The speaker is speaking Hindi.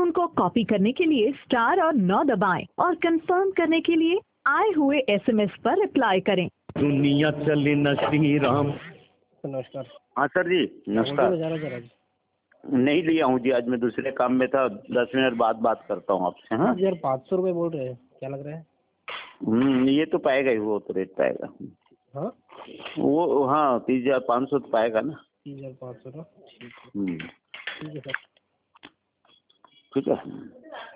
ट्यून को कॉपी करने के लिए स्टार और 9 दबाएं और कंफर्म करने के लिए आए हुए एसएमएस पर रिप्लाई करें। दुनिया चले न श्री राम। नमस्कार। हाँ सर जी नमस्कार। नहीं लिया हूँ जी, आज मैं दूसरे काम में था। 10 मिनट बाद बात करता हूँ आपसे। हाँ यार 500 रुपये बोल रहे हैं, क्या लग रहा है? ये तो पाएगा ही, वो तो रेट पाएगा। हाँ वो हाँ 30,500 तो पाएगा ना। 30,500 ना, ठीक है। ठीक है सर। ठीक है।